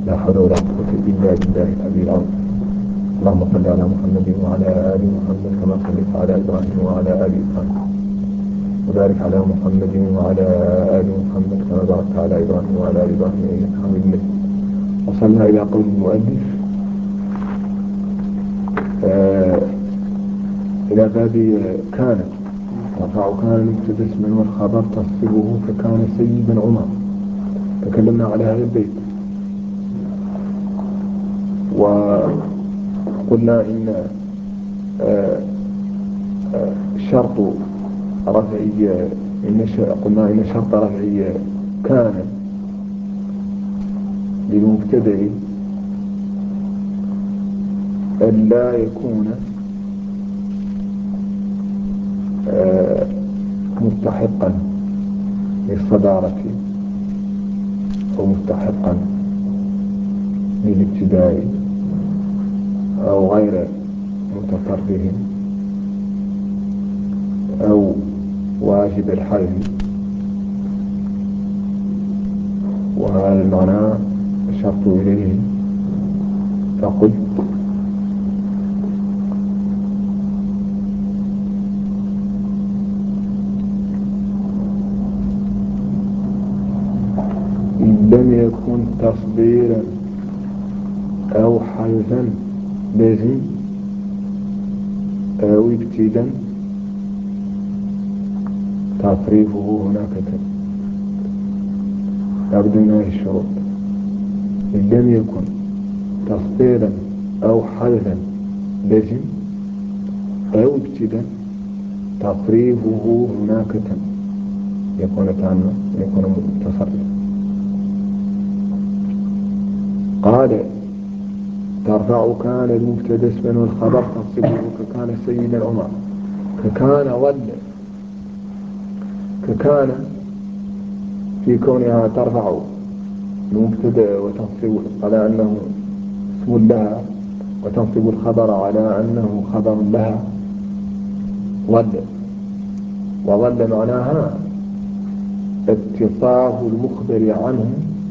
لا حول ولا قوة إلا بالله العلي العظيم. اللهم صل على محمد وعلى آل محمد كما صليت على إبراهيم وعلى آل إبراهيم، وبارك على محمد وعلى آل محمد كما باركت على إبراهيم وعلى آل إبراهيم إنك حميد مجيد. وصلنا إلى قول المؤلف إلى باب كان رفع كان المبتدا اسما والخبر تصفه فكان سيدا عمر. تكلمنا على هذا البيت وقلنا إن شرط رفعي قلنا إن شرط رفعي كان للمبتدأ أن لا يكون مستحقا للصدارة أو مستحقا للابتداء أو غير متفرغ أو واجب الحذف، وهذا المعنى أشرت إليه فقلت إن لم يكن تصديرا أو حذفا لازم أو ابتدا تصريفه هناك لابد من هذه الشروط. إن لم يكن تصديرا أو حذفا لازم أو ابتدا تصريفه هناك يكون تاما يكون متصرفا. قال ترفع كان المبتدا اسما والخبر تنصبه ككان سيدا عمر. ككان في كونها ترفع المبتدا وتنصب على أنه اسم لها وتنصب الخبر على أنه خبر لها وظل معناها اتصاف المخبر عنه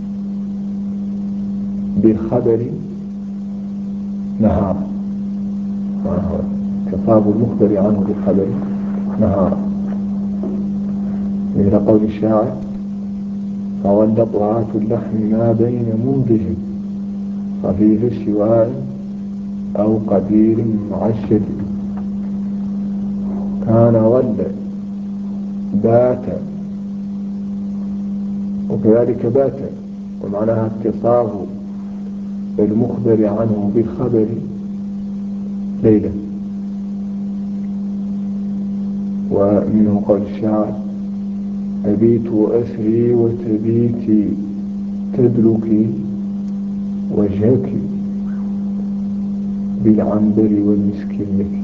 بالخبر نهارا. اتصاف المخبر عنه بالخبر نهارا، مثل قول الشاعر فظل طاعة اللحم ما بين منضج خفيف الشواء أو قدير معشد. كان ظل بات وكذلك بات، ومعناها اتصاف المخبر عنه بالخبر ليلة. ومنه قول الشاعر أبيت وأسري وتبيتي تدلكي وجهك بالعنبر والمسك لك.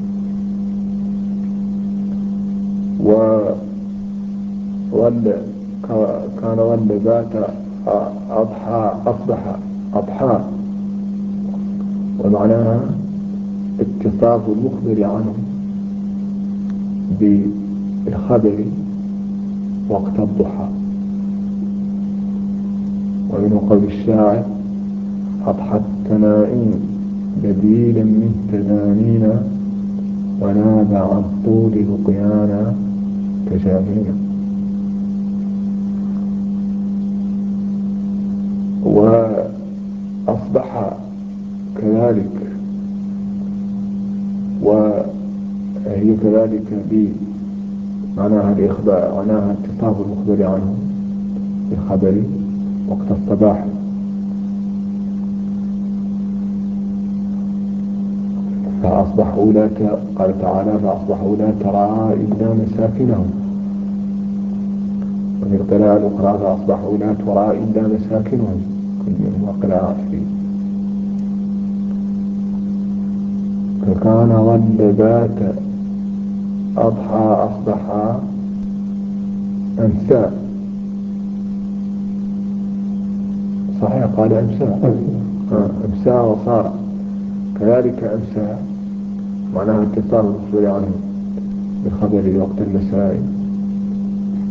كان ظل بات أصبح أضحى، ومعناها اتصاف المخبر عنه بالخبر وقت الضحى. ومن قول الشاعر أضحت تنائم بديلا من تدانينا وناب عن طول لقيانا تجافينا. وأصبح كذلك، وهي كذلك بمعناها الإخبار، معناها اتصاف المخبر عنه بالخبر وقت الصباح. فأصبحوا لا قال تعالى فأصبحوا لا ترى إلا مساكنهم. وفي القراءة الأخرى فأصبحوا لا ترى إلا مساكنهم، كل منهما قراءات فيه. فكان ظل بات أضحى أصبح أمسى. صحيح قال أمسى أمسى وصار كذلك أمسى، معناها اتصال المخبر عنه بالخبر وقت المساء.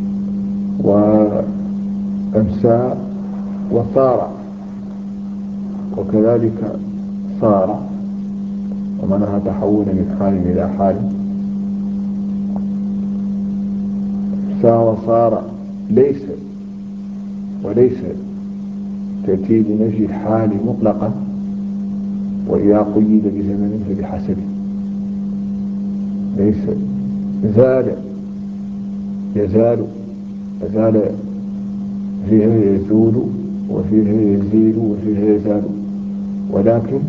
وأمسى وصار وكذلك صار ومعناها تحول من حال إلى حال. وصار ليس وليس تأتي بنفي الحال مطلقا، وإذا قيد بزمن فبحسبه. ليس زال يزال، زال فيها يزول وفيها يزيل وفيها يزال، ولكن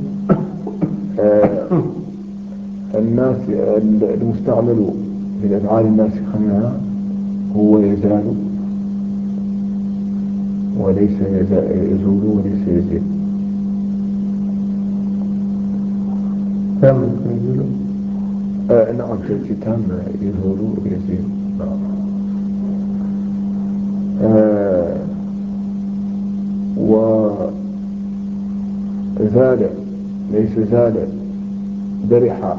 الناس المستعمل في الأفعال الناسخة منها هو يزال وليس يزول وليس يزيل. تام يزول. نعم تأتي تام يزول ويزيل. وزال ليس زال، برح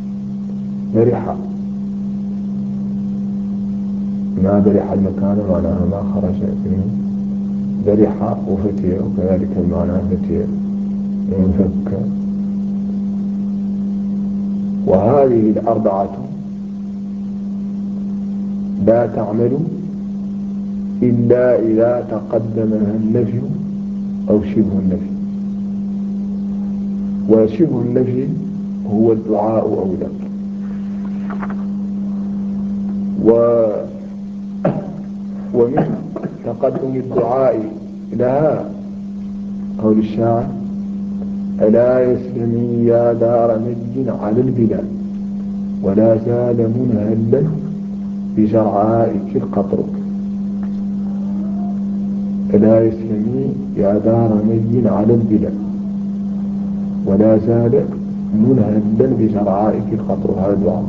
ما برح المكان معناها ما خرج منه، برح وفتي، وكذلك المعنى فتي انفك. وهذه الأربعة لا تعمل إلا إذا تقدمها النفي أو شبه النفي. وشبه النفي هو الدعاء أو لا. ومن تقدم الدعاء لها قول الشاعر: ألا يسلمي يا دار مجد على البلاد، ولا زال منهلا بجرعائك القطر. ألا يسلمي يا دار مجد على البلاد، ولا زال منهلا بجرعائك القطر. هذا الدعاء.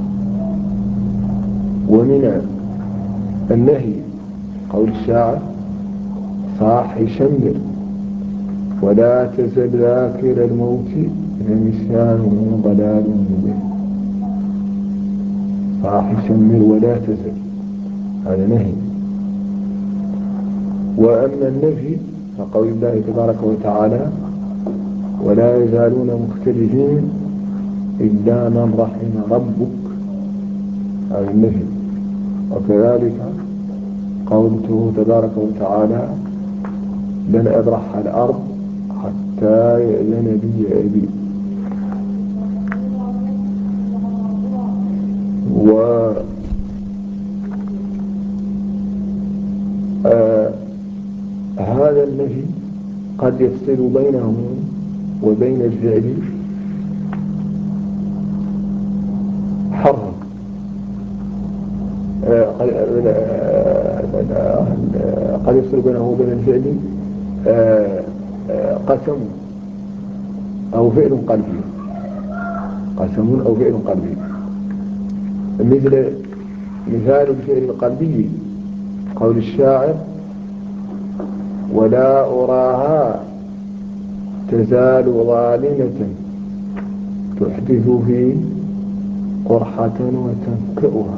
ومن النهي قول الشاعر: صاح شمر ولا تزل ذاكر الموت لنسيانه ضلال مبين. صاح شمر ولا تزل، هذا نهي. وأما النفي فقول الله تبارك وتعالى: ولا يزالون مختلفين إلا من رحم ربك، هذا النفي. وكذلك قوله تبارك وتعالى: لن أبرح الأرض حتى يأذن لي أبي. هذا النفي قد يفصل بينه وبين الفعل حرف. قد يفصل بينه وبين الفعل قسم أو فعل قلبي، قسم أو فعل قلبي. مثال الفعل القلبي قول الشاعر: ولا أراها تزال ظالمة تحدث في قرحة وتنكئها.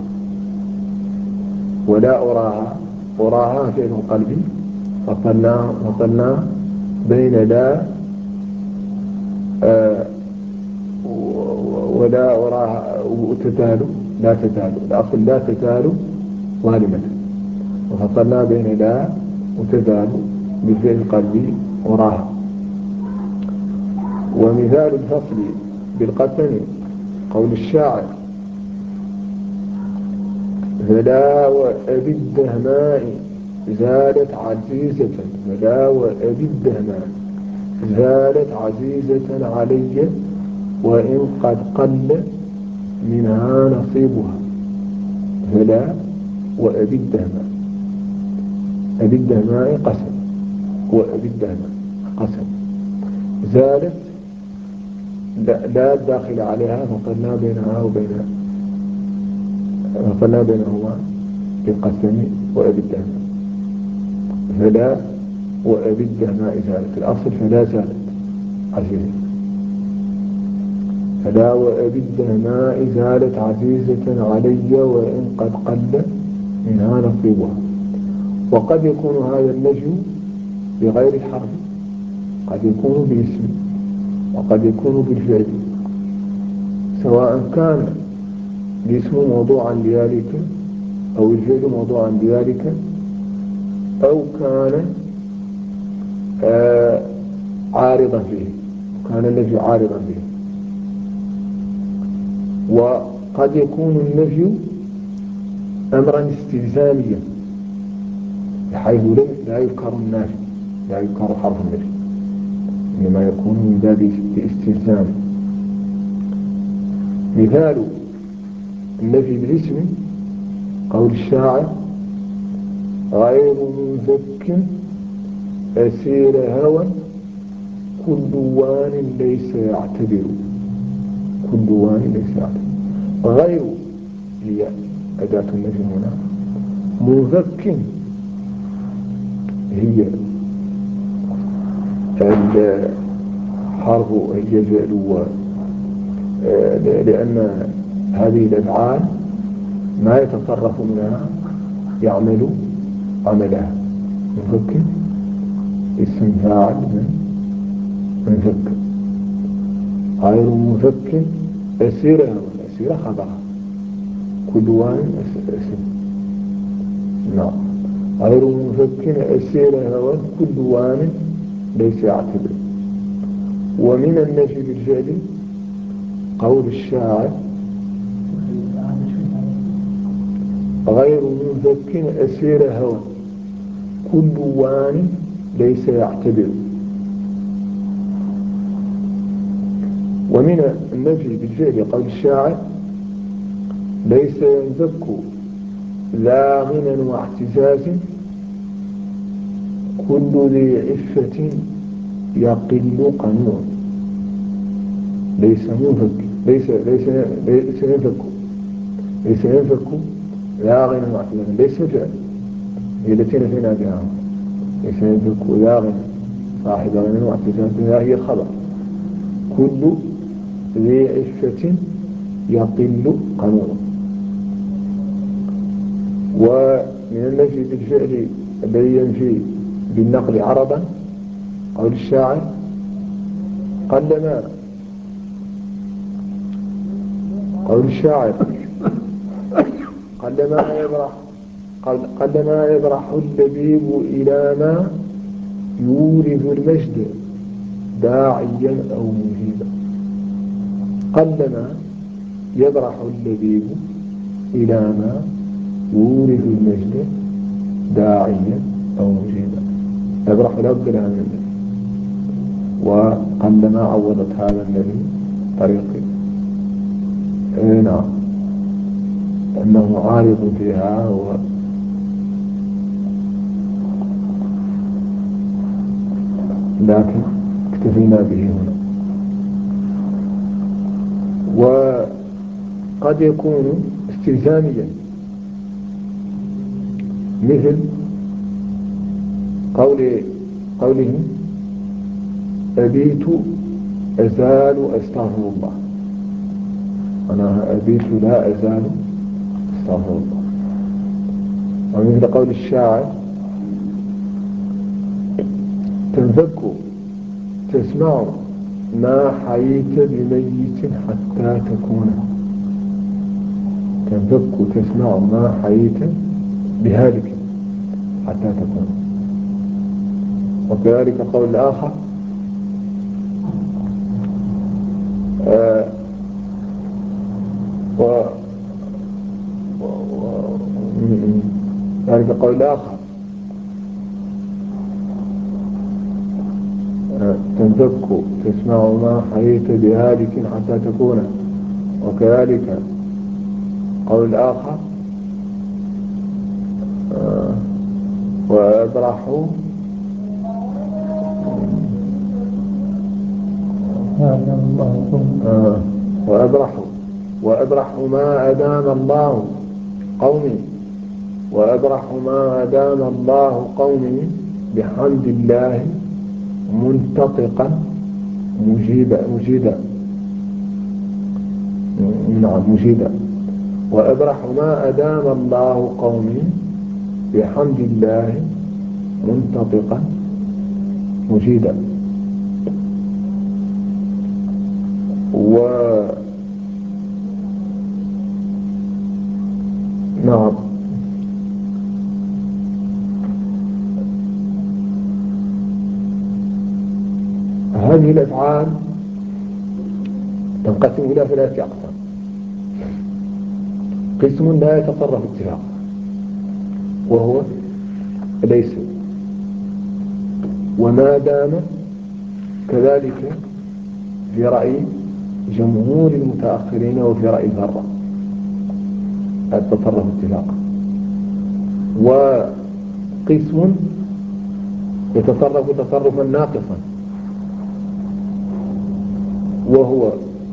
ولا أراها فعل قلبي، فصلنا بين لا ولا أراها وتزال، لا تزال، الأصل لا تزال ظالمة، وفصلنا بين لا وتزال بفعل قلبي أراها. ومثال الفصل بالقسم قول الشاعر: فلا وأبي الدهماء زالت عزيزة، فلا وأبي الدهماء زالت عزيزة علي، وإن قد قل منها نصيبها. فلا وأبي الدهماء، أبي الدهماء قسم، وأبي الدهماء قسم. زالت لا داخل عليها، فصلنا بينهما بالقسم وأبي الدهماء. فلا وأبي الدهماء زالت، الأصل فلا زالت عزيزة. فلا وأبي الدهماء زالت عزيزة علي، وإن قد قل منها نصيبها. وقد يكون هذا النجم بغير الحرف، قد يكون بالاسم وقد يكون بالفعل، سواء كان الاسم موضوعا لذلك أو الفعل موضوعا لذلك، أو كان عارضا فيه، كان النفي عارضا فيه. وقد يكون النفي أمرا استلزاميا بحيث لا يذكر النافي، لا يذكر حرف النفي، إنما يكون من باب الاستلزام. مثال النفي بالاسم قول الشاعر: غير منزك أسير هوى كل وان ليس يعتبر، كل وان ليس يعتبر. غير هي أداة النفي هنا، منزك هي الحرف، هي الفعل، لأن هذه الأفعال ما يتصرف منها يعمل عملها. منفك اسم فاعل منفك. غير منفك أسيرها، والأسيرة خبرها، كل وان أسير. نعم. غير منفك أسيرها كل وان ليس يعتبر. ومن النفي بالفعل قول الشاعر: غير منفك أسير هوى كل وان ليس يعتبر. ومن النفي بالفعل قول الشاعر: ليس ينزك ذا غنى واعتزاز كل ذي عفة يقل قنوع. ليس منفك، ليس ينفك ذا غنى واعتزاز، ليس فعل، هي التي نفينا بها. ليس ينفك ذا غنى، صاحب غنى واعتزاز، هي الخبر. كل ذي عفة يقل قنوع. ومن النفي بالفعل الذي ينفي بالنقل عرضا قول الشاعر: قلما قلما يبرح اللبيب إلى ما يورث المجد داعيا أو مجيبا. قلما يبرح اللبيب إلى ما يورث المجد داعيا أو مجيبا. يبرح لابد لها من النبي، وقلما عوضت هذا النبي طريقي. نعم، أنه عارض فيها لكن اكتفينا به هنا. وقد يكون استلزاميا، مثل قوله: أبيت أزال أستغفر الله. أنا أبيت لا أزال أستغفر الله. ومثل قول الشاعر: تنفك تسمع ما حييت بميت حتى تكون. تنفك تسمع ما حييت بهالك حتى تكون. وكذلك قول الآخر: ذلك قول الآخر: تنفك تسمع ما حييت بهالك حتى تكون. وكذلك قول الآخر: وأبرحوا وأبرحوا ما أدام الله قومي، وأبرحوا ما أدام الله قومي بحمد الله منتطقا مجيدا. نعم، مجيدا. وأبرحوا ما أدام الله قومي بحمد الله منتطقا مجيدا. نعم. هذه الأفعال تنقسم إلى 3 أقسام. قسم لا يتصرف اتفاقا وهو ليس وما دام، كذلك في رأي جمهور المتأخرين وفي رأي الفراء التصرف اتفاقا. وقسم يتصرف تصرفا ناقصا وهو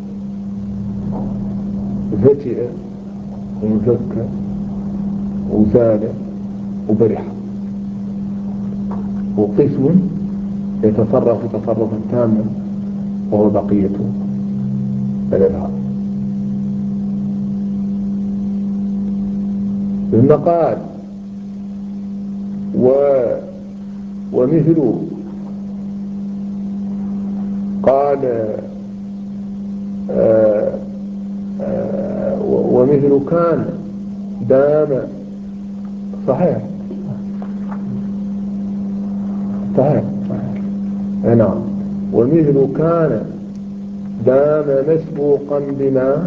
فتئ ومزكى وزال وبرح. وقسم يتصرف تصرفا تاما وهو بقية الأفعال. ثم قال ومثل قال ومثل كان دام. صحيح صحيح نعم. ومثل كان دام مسبوقا بما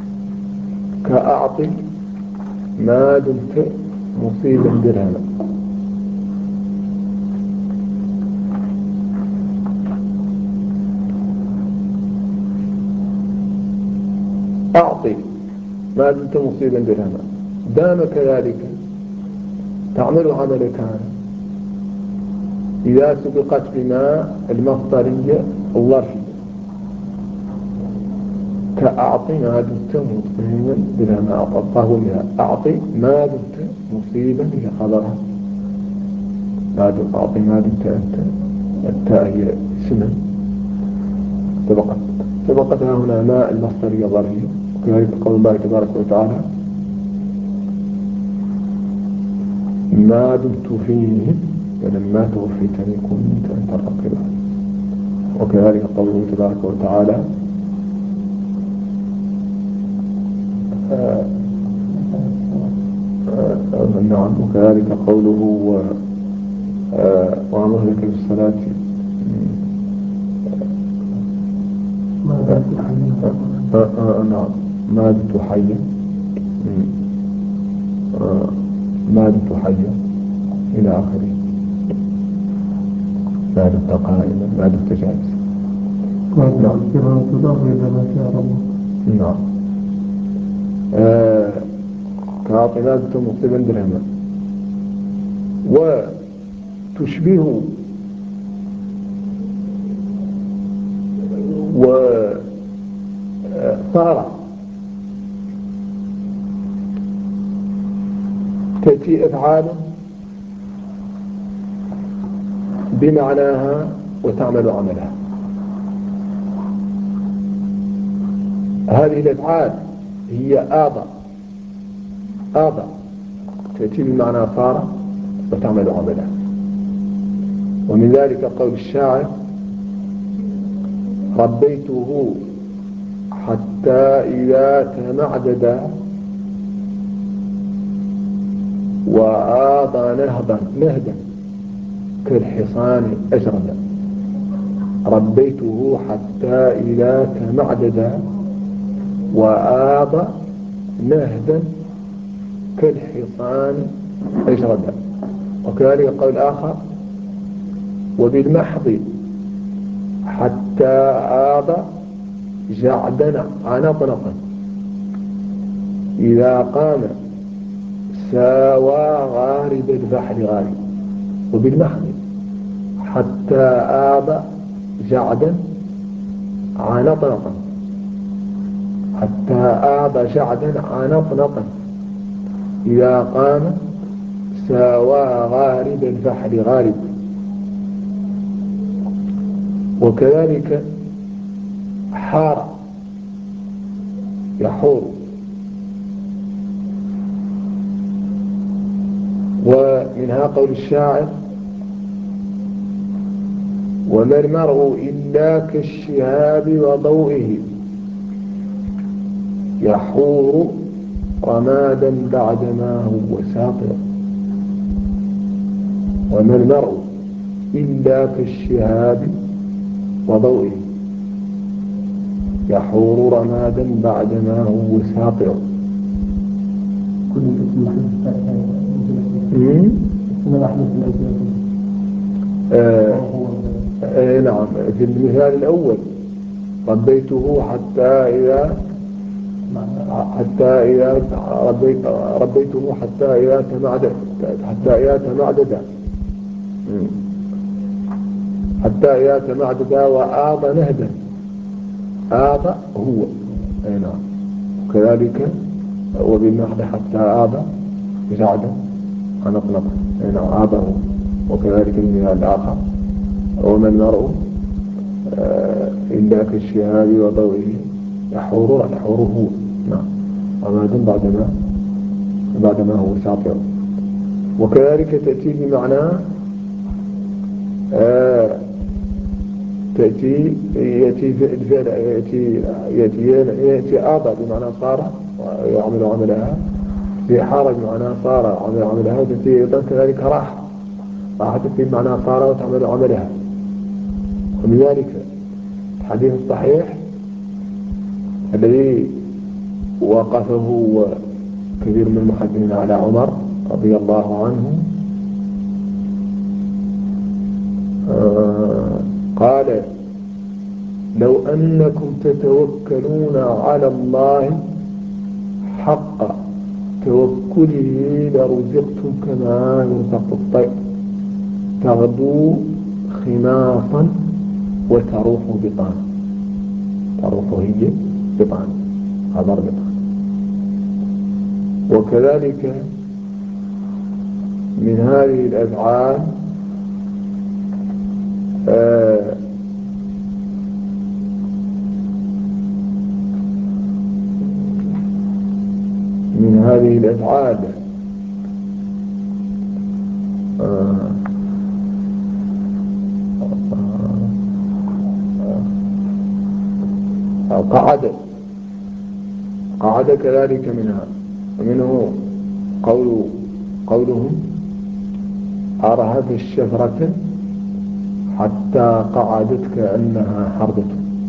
كأعطي ما دمت مصيبا درهما. أعطي ما دمت مصيبا درهما. دام كذلك تعمل عمل كان إذا سبقت بما المصدرية الظرفية كأعطي ما دمت مصيبا درهما. أعطاه بها أعطي ما دمت مصيبا هي خبرها ما دمت. أعطي ما دمت أنت التاء هي اسما سبقتها هنا ما المصدرية الظرفية. وكذلك قول الله تبارك وتعالى ما دمت فيهم ولما توفيتني كنت أنت الرقيب. وكذلك قوله تبارك وتعالى نعم. وكذلك قوله وأمرك بالصلاة نعم ما دمت حيا ما دمت حيا إلى آخره. ما دمت قائما ما دمت جالسا. نعم نعم. كأعطي ما دمت مصيبا درهما. وتشبه وصار تأتي أفعال بمعناها وتعمل عملها. هذه الأفعال هي آضى تأتي بمعنى صار وتعمل عملها. ومن ذلك قول الشاعر ربيته حتى إذا تمعدد وآض نهدا كالحصان أجردا. ربيته حتى إذا تمعدد وآض نهدا كالحصان أجردا. وكذلك قول آخر وبالمحض حتى آض جعدا عنطنطا إذا قام ساوى غارب البحر غارب. وبالمحض حتى آض جعدا عنطنطا حتى آض جعدا عنطنطا إذا قام ساوى غارب البحر غارب. وكذلك حار يحور. ومنها قول الشاعر وما المرء إلا كالشهاب وضوئه يحور رمادا بعدما هو ساطع. وما المرء إلا كالشهاب وضوئه يحور رمادا بعدما هو ساطع. كل اسم محدث اسم محدث نعم. في المثال الأول ربيته ربيته حتى إذا تمعدد وآض نهدا. آض هو نعم. وكذلك وبالنحل حتى آض جعدا ونقنق نعم آض هو. وكذلك المثال الآخر وما المرء إلا كالشهاب وضوئه يحور هو نعم رمادا بعدما هو ساطع. وكذلك تأتي بمعنى يأتي آضى بمعنى صار يعمل عملها، في حار بمعنى صار عمل عملها، وتأتي أيضا كذلك راح تأتي بمعنى صار وتعمل عملها. ولذلك الحديث الصحيح الذي وقفه كثير من المحدثين على عمر رضي الله عنه قال لو أنكم تتوكلون على الله حق توكله لرزقتم كما يرزق الطير تغدو خماصا وتروح بطانا. تروح هي بطانا هذا بطانا. وكذلك من هذه الأفعال من هذه الأفعال قعد كذلك منها. ومنه قولهم أرهب الشفرة حتى قعدت كأنها حربة.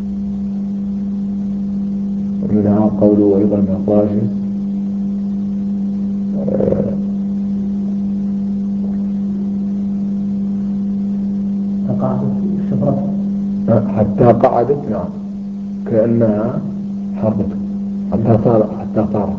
ومنها قوله أيضا الراشد حتى قعدت نعم كأنها حربة حتى طارت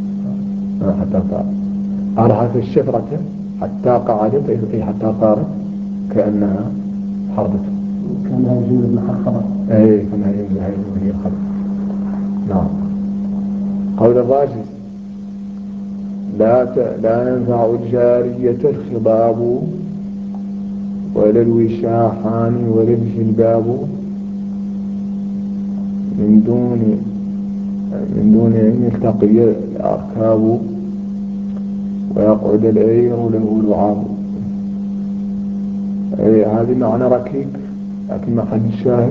أرهف الشفرة حتى قعدت أي حتى طارت كأنها حربة. كأنها جملة محل خبر. كأنها جملة خبر. نعم. قول الراجز لا ينفع الجارية الخضاب ولا الوشاحان ولا الجلباب من دون أن يلتقي الأركاب ويقعد العير له لعاب. هذه معنى ركيك، لكن محل الشاهد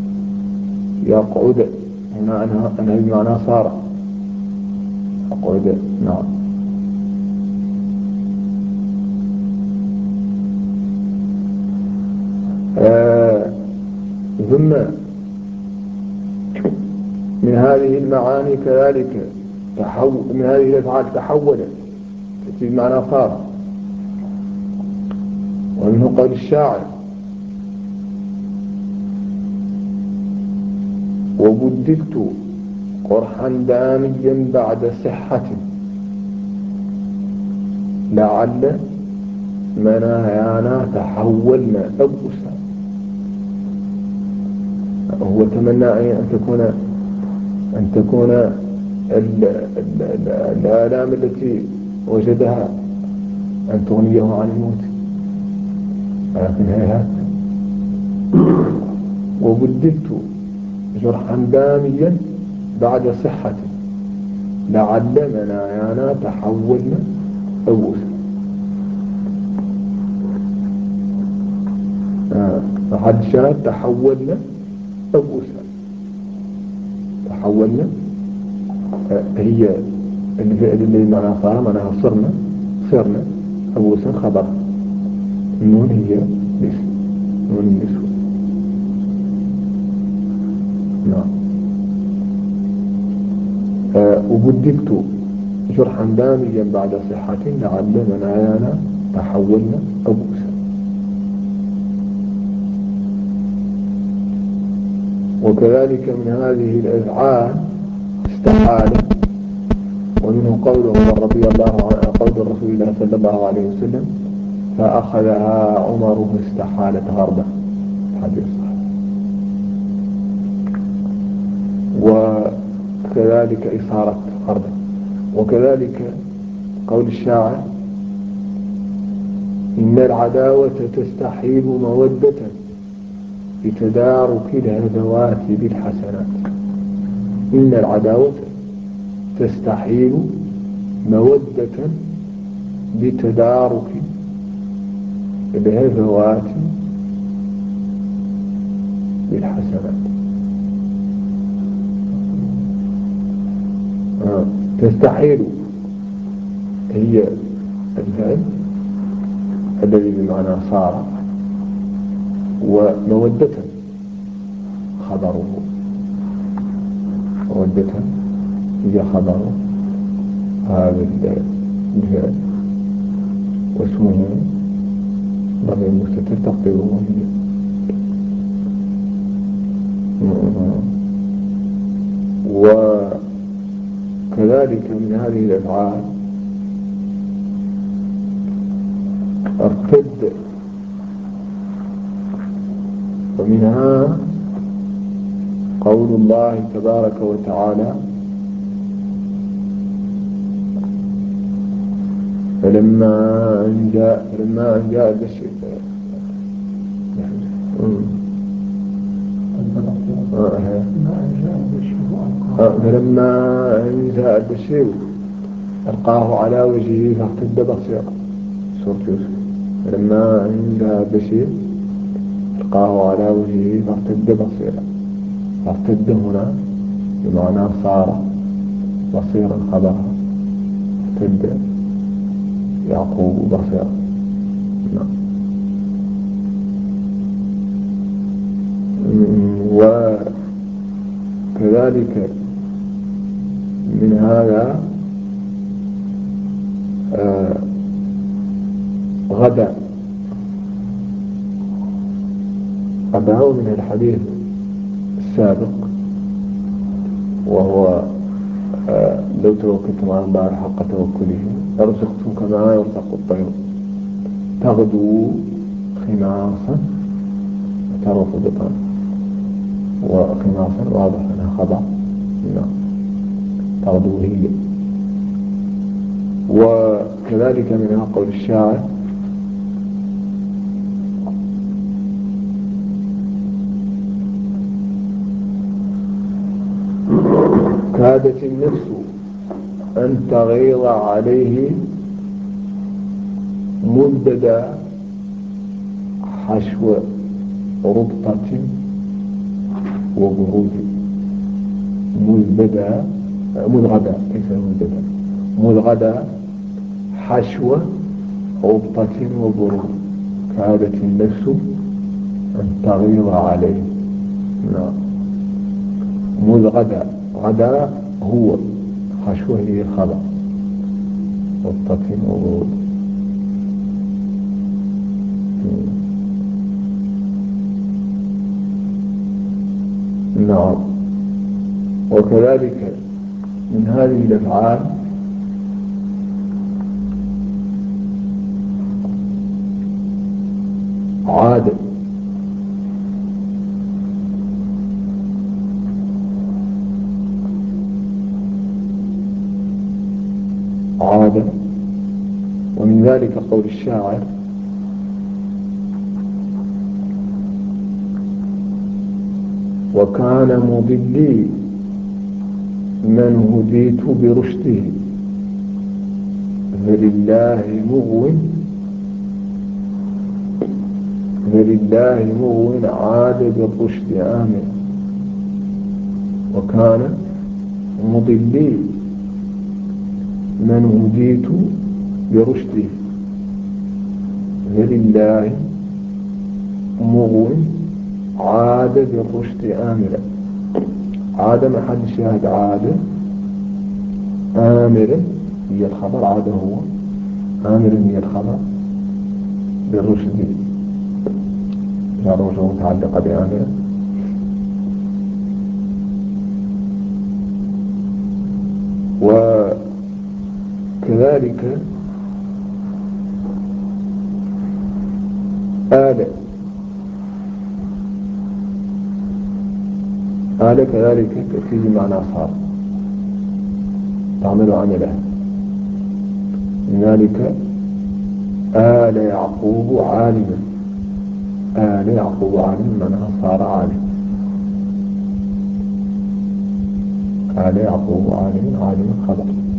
يقعد هنا أنها بمعنى صار يقعد. نعم. ثم من هذه المعاني كذلك من هذه الأفعال تحولت تأتي بمعنى صار. ومنه قول الشاعر وبدلت قرحا داميا بعد صحة لعل منايانا تحولنا أبؤسا. هو تمنى أن تكون الآلام التي وجدها أن تغنيه عن الموت، ولكن هيهات. وبدلت جرحا داميا بعد صحة لعل منايانا تحولنا أبؤسا. فحد شاهد تحولنا أبؤسا هي الفعل اللي معناها صار معناها صرنا أبوسا خبر. النون هي الاسم، نون النسوة. نعم. وبدلت جرحا داميا بعد صحة لعل منايانا تحولنا أبوسا. وكذلك من هذه الأفعال استحالة، ومنه قول عمر رضي الله عنه، قول رسول الله صلى الله عليه وسلم: فأخذها عمر فاستحالت غربة. حديث صحيح. وكذلك إصارة غربة. وكذلك قول الشاعر: إن العداوة تستحيل مودة بتدارك الهدوات بالحسنات. إن العداوة تستحيل مودة بتدارك الهدوات بالحسنات. تستحيل هي الفعل الذي بمعنى صار، ومودة خبره، مودة هي خبر هذا الفعل، واسمه ضمير مستتر تقديره هي. وكذلك من هذه الأفعال ارتد، ومنها قول الله تبارك وتعالى: فلما أن جاء البشير فلما أن جاء البشير ألقاه على وجهه فارتد بصيرا. سورة يوسف. فلما أن جاء البشير ألقاه على وجهه فارتد بصيرا. فارتد هنا بمعنى صار، بصيرا خبرها، ارتد يعقوب بصيرا. نعم. وكذلك من هذا غدا من الحديث السابق، وهو لو توكلتم على الله حق توكله لرزقتم كما يرزق الطير تغدو خماصا وتروح بطانا. وخماصا واضح أنها خبر. نعم. تغدو هي. وكذلك منها قول الشاعر: كادت النفس أن تغيظ عليه مدد حشو ربطة وبرود. مذغدة ليس مددا، مذغدة حشو ربطة وبرود. كادت النفس أن تغيظ عليه. نعم. مذغدة، غدا هو، حشوه هي خبر، ربطة وبرود. نعم. وكذلك من هذه الأفعال عادة، ومن ذلك قول الشاعر: وكان مضلي من هديت برشده فلله مغو عاد بالرشد آمن. وكان مضلي من هديت برشده لله مغو عاد بالرشد آمرا. عاد محل الشاهد عاد آمرا هي الخبر، عاد هو آمرا هي الخبر بالرشد هذا وجه متعلقة بآمرا. وكذلك آل كذلك تأتي معنى صار تعمل عمله. هنالك آل يعقوب عالما، آل يعقوب عالما معناها صار عالم. آل يعقوب عالما، عالما خبر.